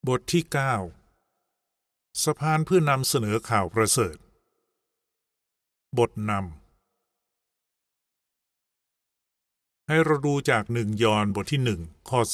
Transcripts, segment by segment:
บทที่ 9 สะพานเพื่อนำเสนอข่าวประเสริฐบทนำให้เราดูจาก1 ยอห์นบทที่ 1 ข้อ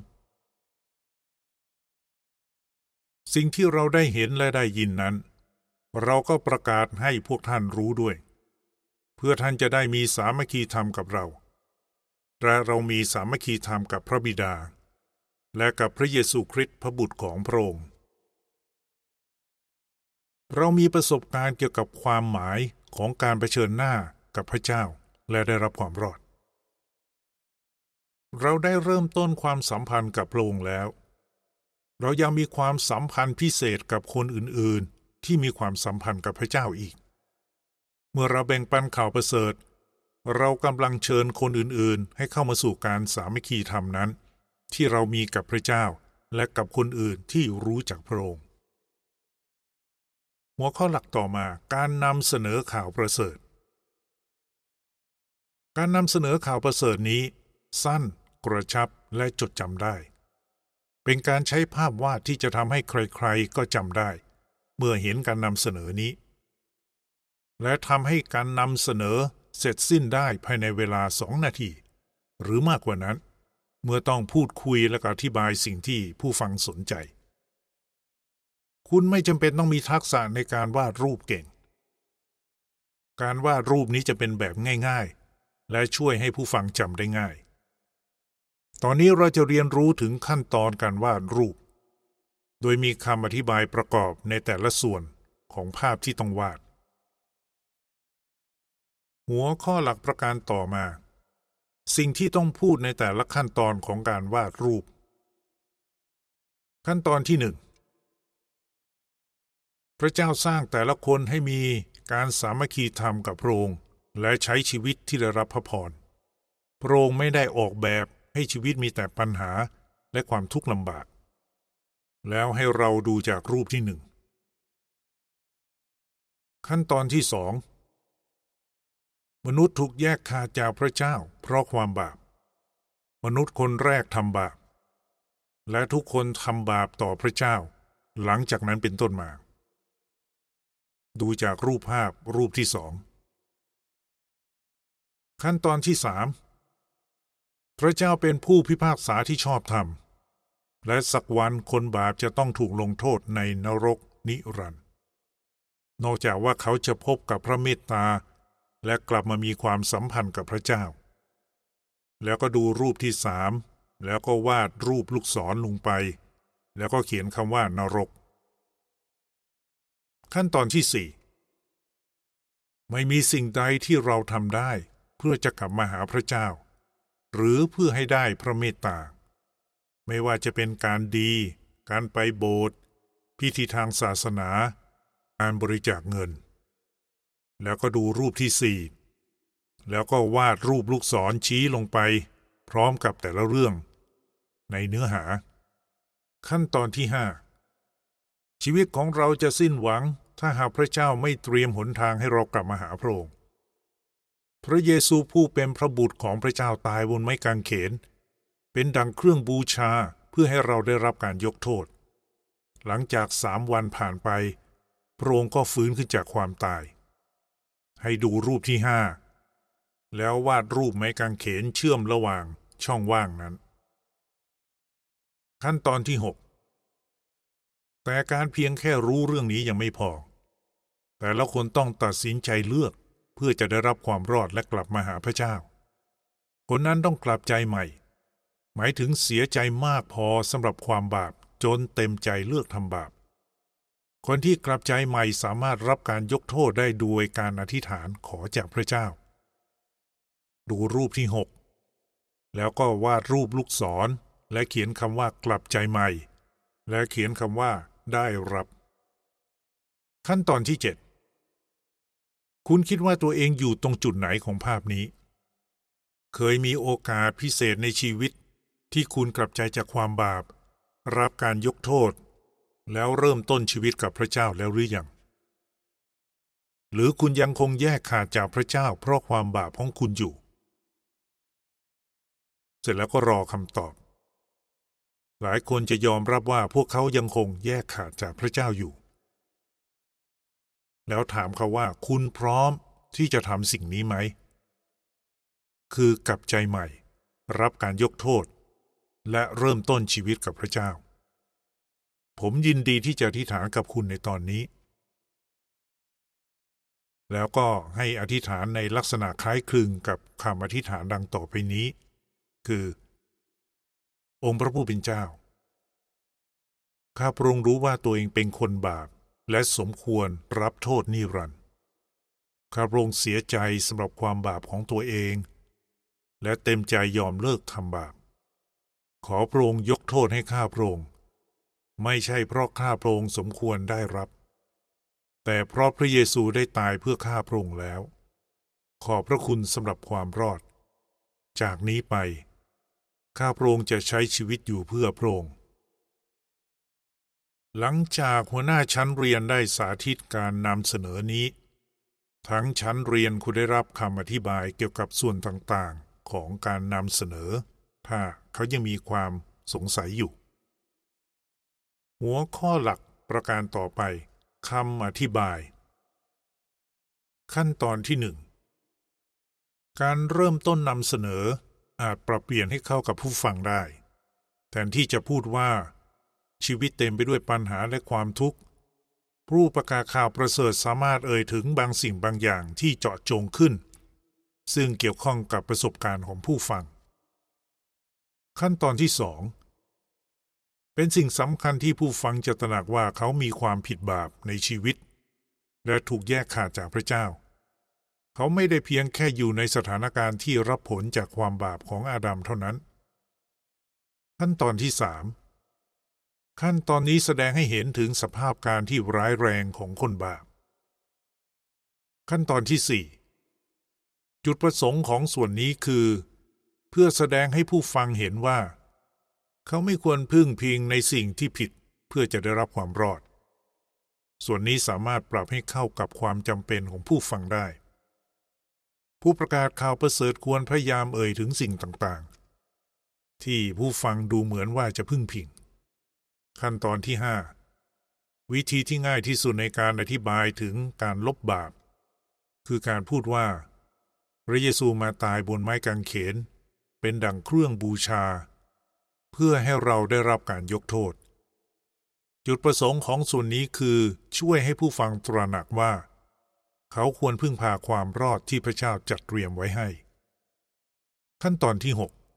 3สิ่งที่เราได้เห็นและได้ยินนั้นเราก็ประกาศให้พวกท่านรู้ด้วยเพื่อท่านจะได้มีสามัคคีธรรมกับเราและเรามีสามัคคีธรรมกับพระบิดาและกับพระเยซูคริสต์พระบุตรของพระองค์เรามีประสบการณ์เกี่ยวกับความหมายของการเผชิญหน้ากับพระเจ้าและได้รับความรอดเราได้เริ่มต้นความสัมพันธ์กับพระองค์แล้วเรายังมีความสัมพันธ์พิเศษกับคนอื่นๆที่มีความสัมพันธ์กับพระเจ้าอีกเมื่อเราแบ่งปันข่าวประเสริฐเรากำลังเชิญคนอื่นๆให้เข้ามาสู่การสามัคคีธรรมนั้นที่เรามีกับพระเจ้าและกับคนอื่นที่รู้จักพระองค์หัวข้อหลักต่อมาการนำเสนอข่าวประเสริฐการนำเสนอข่าวประเสริฐนี้สั้นกระชับและจดจำได้เป็นการใช้ภาพวาดที่จะทำให้ใครๆก็จำได้เมื่อเห็นการนำเสนอนี้และทำให้การนำเสนอเสร็จสิ้นได้ภายในเวลา2 นาทีหรือมากกว่านั้นเมื่อต้องพูดคุยและอธิบายสิ่งที่ผู้ฟังสนใจคุณไม่จำเป็นต้องมีทักษะในการวาดรูปเก่งการวาดรูปนี้จะเป็นแบบง่ายๆและช่วยให้ผู้ฟังจำได้ง่ายตอนนี้เราจะเรียนรู้ถึงขั้นตอนการวาดรูปโดยมีคำอธิบายประกอบในแต่ละส่วนของภาพที่ต้องวาดหัวข้อหลักประการต่อมาสิ่งที่ต้องพูดในแต่ละขั้นตอนของการวาดรูปขั้นตอนที่ 1พระเจ้าสร้างแต่ละคนให้มีการสามัคคีธรรมกับพระองค์และใช้ชีวิตที่ได้รับพระพรพระองค์ไม่ได้ออกแบบให้ชีวิตมีแต่ปัญหาและความทุกข์ลำบากแล้วให้เราดูจากรูปที่ 1ขั้นตอนที่ 2มนุษย์ถูกแยกขาดจากพระเจ้าเพราะความบาปมนุษย์คนแรกทำบาปและทุกคนทำบาปต่อพระเจ้าหลังจากนั้นเป็นต้นมาดูจากรูปภาพรูปที่ 2ขั้นตอนที่ 3พระเจ้าเป็นผู้พิพากษาที่ชอบธรรมและสักวันคนบาปจะต้องถูกลงโทษในนรกนิรันดร์นอกจากว่าเขาจะพบกับพระเมตตาและกลับมามีความสัมพันธ์กับพระเจ้าแล้วก็ดูรูปที่ 3แล้วก็วาดรูปลูกศรลงไปแล้วก็เขียนคำว่านรกขั้นตอนที่ 4ไม่มีสิ่งใดที่เราทำได้เพื่อจะกลับมาหาพระเจ้าหรือเพื่อให้ได้พระเมตตาไม่ว่าจะเป็นการดีการไปโบสถ์พิธีทางศาสนาการบริจาคเงินแล้วก็ดูรูปที่ 4แล้วก็วาดรูปลูกศรชี้ลงไปพร้อมกับแต่ละเรื่องในเนื้อหาขั้นตอนที่ 5ชีวิตของเราจะสิ้นหวังถ้าหากพระเจ้าไม่เตรียมหนทางให้เรากลับมาหาพระองค์พระเยซูผู้เป็นพระบุตรของพระเจ้าตายบนไม้กางเขนเป็นดังเครื่องบูชาเพื่อให้เราได้รับการยกโทษหลังจาก3 วันผ่านไปพระองค์ก็ฟื้นขึ้นจากความตายให้ดูรูปที่ 5แล้ววาดรูปไม้กางเขนเชื่อมระหว่างช่องว่างนั้นขั้นตอนที่ 6แต่การเพียงแค่รู้เรื่องนี้ยังไม่พอแต่ละคนต้องตัดสินใจเลือกเพื่อจะได้รับความรอดและกลับมาหาพระเจ้าคนนั้นต้องกลับใจใหม่หมายถึงเสียใจมากพอสำหรับความบาปจนเต็มใจเลือกทำบาปคนที่กลับใจใหม่สามารถรับการยกโทษได้โดยการอธิษฐานขอจากพระเจ้าดูรูปที่ 6แล้วก็วาดรูปลูกศรและเขียนคำว่ากลับใจใหม่และเขียนคำว่าได้รับขั้นตอนที่ 7คุณคิดว่าตัวเองอยู่ตรงจุดไหนของภาพนี้เคยมีโอกาสพิเศษในชีวิตที่คุณกลับใจจากความบาปรับการยกโทษแล้วเริ่มต้นชีวิตกับพระเจ้าแล้วหรือยังหรือคุณยังคงแยกขาดจากพระเจ้าเพราะความบาปของคุณอยู่เสร็จแล้วก็รอคำตอบหลายคนจะยอมรับว่าพวกเขายังคงแยกขาดจากพระเจ้าอยู่แล้วถามเขาว่าคุณพร้อมที่จะทำสิ่งนี้ไหมคือกลับใจใหม่รับการยกโทษและเริ่มต้นชีวิตกับพระเจ้าผมยินดีที่จะอธิษฐานกับคุณในตอนนี้แล้วก็ให้อธิษฐานในลักษณะคล้ายคลึงกับคำอธิษฐานดังต่อไปนี้คือองค์พระผู้เป็นเจ้าข้าพระองค์รู้ว่าตัวเองเป็นคนบาปและสมควรรับโทษนิรันดร์ข้าพระองค์เสียใจสำหรับความบาปของตัวเองและเต็มใจยอมเลิกทำบาปขอพระองค์ยกโทษให้ข้าพระองค์ไม่ใช่เพราะข้าพระองค์สมควรได้รับแต่เพราะพระเยซูได้ตายเพื่อข้าพระองค์แล้วขอบพระคุณสำหรับความรอดจากนี้ไปข้าพระองค์จะใช้ชีวิตอยู่เพื่อพระองค์หลังจากหัวหน้าชั้นเรียนได้สาธิตการนำเสนอนี้ทั้งชั้นเรียนคุณได้รับคำอธิบายเกี่ยวกับส่วนต่างๆของการนำเสนอถ้าเขายังมีความสงสัยอยู่หัวข้อหลักประการต่อไปคำอธิบายขั้นตอนที่ 1การเริ่มต้นนำเสนออาจปรับเปลี่ยนให้เข้ากับผู้ฟังได้แทนที่จะพูดว่าชีวิตเต็มไปด้วยปัญหาและความทุกข์ผู้ประกาศข่าวประเสริฐสามารถเอ่ยถึงบางสิ่งบางอย่างที่เจาะจงขึ้นซึ่งเกี่ยวข้องกับประสบการณ์ของผู้ฟังขั้นตอนที่ 2เป็นสิ่งสำคัญที่ผู้ฟังจะตระหนักว่าเขามีความผิดบาปในชีวิตและถูกแยกขาดจากพระเจ้าเขาไม่ได้เพียงแค่อยู่ในสถานการณ์ที่รับผลจากความบาปของอาดัมเท่านั้นขั้นตอนที่ 3ขั้นตอนนี้แสดงให้เห็นถึงสภาพการที่ร้ายแรงของคนบาปขั้นตอนที่ 4จุดประสงค์ของส่วนนี้คือเพื่อแสดงให้ผู้ฟังเห็นว่าเขาไม่ควรพึ่งพิงในสิ่งที่ผิดเพื่อจะได้รับความรอดส่วนนี้สามารถปรับให้เข้ากับความจำเป็นของผู้ฟังได้ผู้ประกาศข่าวประเสริฐควรพยายามเอ่ยถึงสิ่งต่างๆที่ผู้ฟังดูเหมือนว่าจะพึ่งพิงขั้นตอนที่ 5วิธีที่ง่ายที่สุดในการอธิบายถึงการลบบาปคือการพูดว่าพระเยซูมาตายบนไม้กางเขนเป็นดั่งเครื่องบูชาเพื่อให้เราได้รับการยกโทษจุดประสงค์ของส่วนนี้คือช่วยให้ผู้ฟังตระหนักว่าเขาควรพึ่งพาความรอดที่พระเจ้าจัดเตรียมไว้ให้ขั้นตอนที่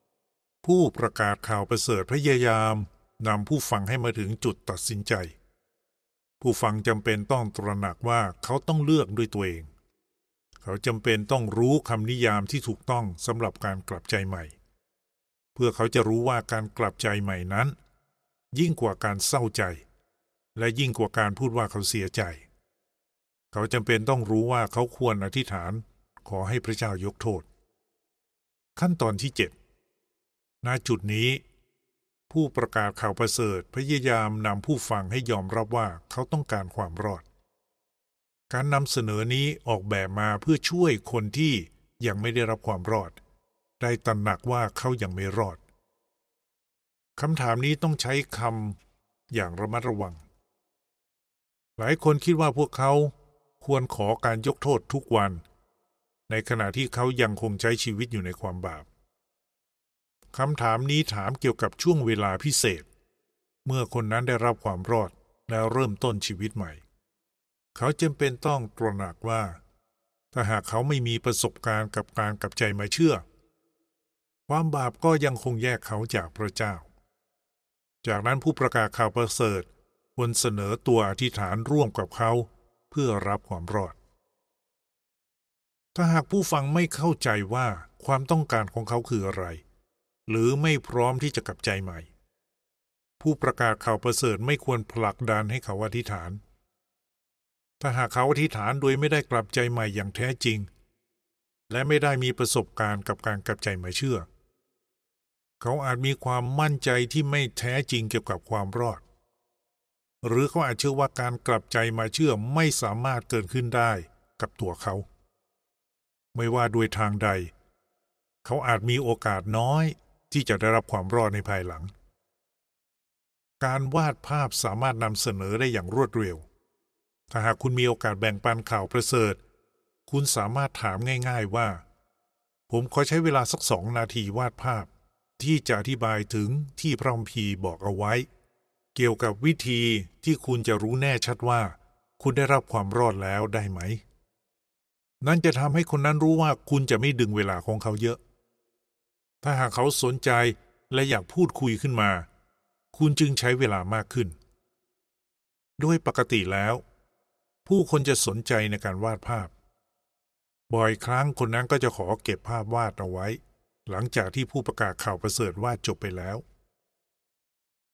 6ผู้ประกาศข่าวประเสริฐพยายามนำผู้ฟังให้มาถึงจุดตัดสินใจผู้ฟังจำเป็นต้องตระหนักว่าเขาต้องเลือกด้วยตัวเองเขาจำเป็นต้องรู้คำนิยามที่ถูกต้องสำหรับการกลับใจใหม่เพื่อเขาจะรู้ว่าการกลับใจใหม่นั้นยิ่งกว่าการเศร้าใจและยิ่งกว่าการพูดว่าเขาเสียใจเขาจำเป็นต้องรู้ว่าเขาควรอธิษฐานขอให้พระเจ้ายกโทษขั้นตอนที่ 7ณจุดนี้ผู้ประกาศข่าวประเสริฐพยายามนำผู้ฟังให้ยอมรับว่าเขาต้องการความรอดการนำเสนอนี้ออกแบบมาเพื่อช่วยคนที่ยังไม่ได้รับความรอดได้ตระหนักว่าเขายังไม่รอดคำถามนี้ต้องใช้คำอย่างระมัดระวังหลายคนคิดว่าพวกเขาควรขอการยกโทษทุกวันในขณะที่เขายังคงใช้ชีวิตอยู่ในความบาปคำถามนี้ถามเกี่ยวกับช่วงเวลาพิเศษเมื่อคนนั้นได้รับความรอดแล้วเริ่มต้นชีวิตใหม่เขาจำเป็นต้องตระหนักว่าถ้าหากเขาไม่มีประสบการณ์กับการกลับใจมาเชื่อความบาปก็ยังคงแยกเขาจากพระเจ้าจากนั้นผู้ประกาศข่าวประเสริฐควรเสนอตัวอธิษฐานร่วมกับเขาเพื่อรับความรอดถ้าหากผู้ฟังไม่เข้าใจว่าความต้องการของเขาคืออะไรหรือไม่พร้อมที่จะกลับใจใหม่ผู้ประกาศข่าวประเสริฐไม่ควรผลักดันให้เขาอธิษฐานถ้าหากเขาอธิษฐานโดยไม่ได้กลับใจใหม่อย่างแท้จริงและไม่ได้มีประสบการณ์กับการกลับใจใหม่เชื่อเขาอาจมีความมั่นใจที่ไม่แท้จริงเกี่ยวกับความรอดหรือเขาอาจเชื่อว่าการกลับใจมาเชื่อไม่สามารถเกิดขึ้นได้กับตัวเขาไม่ว่าด้วยทางใดเขาอาจมีโอกาสน้อยที่จะได้รับความรอดในภายหลังการวาดภาพสามารถนำเสนอได้อย่างรวดเร็วถ้าหากคุณมีโอกาสแบ่งปันข่าวประเสริฐคุณสามารถถามง่ายๆว่าผมขอใช้เวลาสัก2 นาทีวาดภาพที่จะอธิบายถึงที่พระคัมภีร์บอกเอาไว้เกี่ยวกับวิธีที่คุณจะรู้แน่ชัดว่าคุณได้รับความรอดแล้วได้ไหมนั่นจะทำให้คนนั้นรู้ว่าคุณจะไม่ดึงเวลาของเขาเยอะถ้าหากเขาสนใจและอยากพูดคุยขึ้นมาคุณจึงใช้เวลามากขึ้นโดยปกติแล้วผู้คนจะสนใจในการวาดภาพบ่อยครั้งคนนั้นก็จะขอเก็บภาพวาดเอาไว้หลังจากที่ผู้ประกาศข่าวประเสริฐวาดจบไปแล้ว